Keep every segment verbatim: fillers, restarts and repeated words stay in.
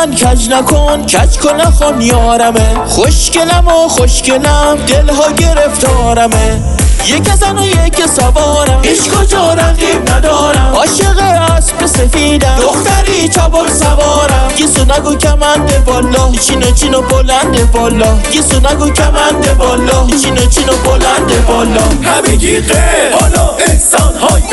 من کج نکن، کج کن نخوام یارمه. خوشگلم و خوشگلم دلها گرفتارمه. یک زن و یک سوارم، هیچ کجا رقیب ندارم. عاشق اسب سفیدم، دختری چابک سوارم. گیسو نگو کمند بالا، چینو چینو بلند بالا. گیسو نگو کمند بالا، چینو چینو بلند بالا. همگی غیر، حالا انسان های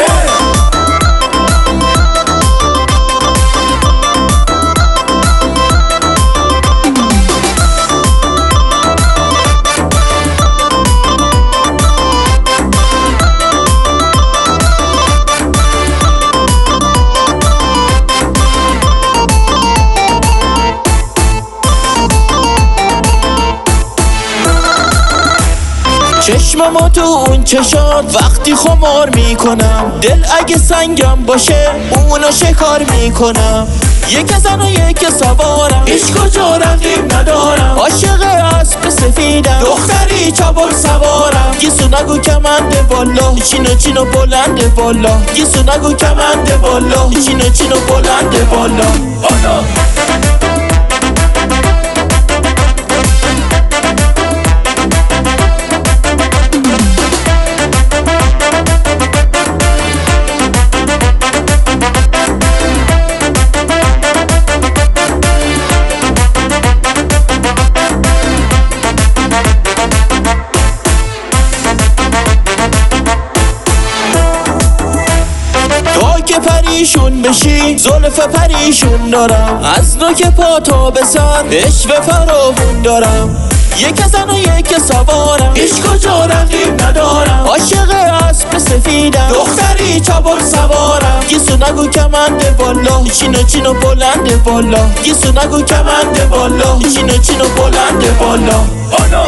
چشممو تو اون چشات وقتی خمار میکنم. دل اگه سنگم باشه اونو شکار میکنم. یک زن و یک سوارم، هیچ کجا رقیب ندارم. عاشق اسب سفیدم، دختری چابک سوارم. گیسو نگو کمند بالا، چینو چینو بلند بالا. گیسو نگو کمند بالا، چینو چینو بلند بالا. حالا که پریشون بشی زلف پریشون دارم. از نوک پا تا به سر عشق فراوون دارم. یک زن و یک سوارم، هیچ کجا رقیب ندارم. عاشق اسب سفیدم، دختری چابک سوارم. گیسو نگو کمند بالا، چینو چینو بلند بالا. گیسو نگو کمند بالا، چینو چینو بلند بالا. حالا